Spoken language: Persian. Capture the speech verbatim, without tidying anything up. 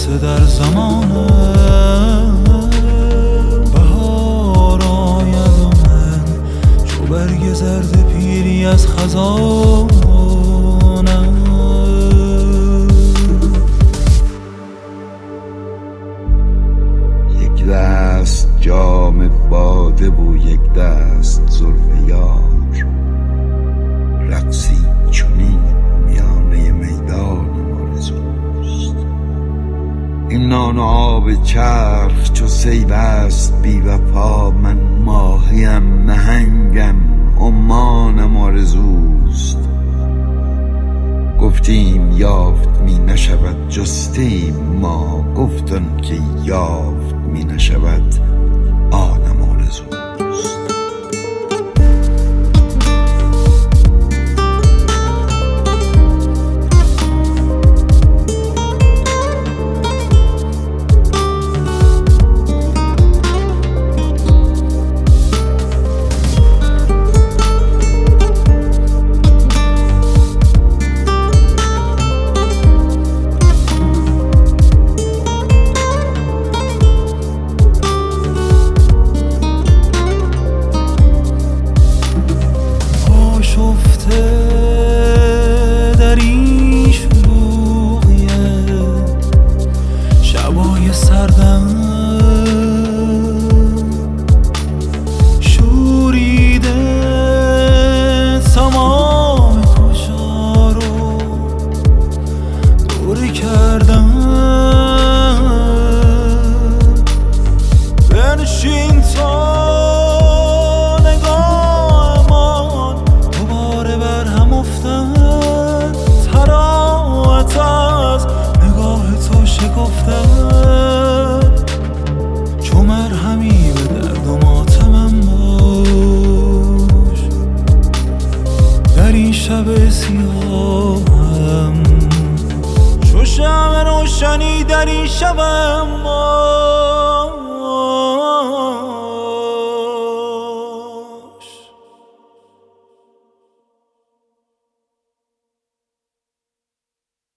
رسه در زمانه بهار آید و من چو برگ زرد پیری از خزانه یک دست جام باده و یک دست زلف یار، رقصی چنین میانه میدان آرزوست. این نان و آب چرخ چو سیل است بی وفا، من ماهیم نهنگم عمانم آرزوست. گفتیم یافت می نشود جستیم ما، گفتن که یافت می نشود آنم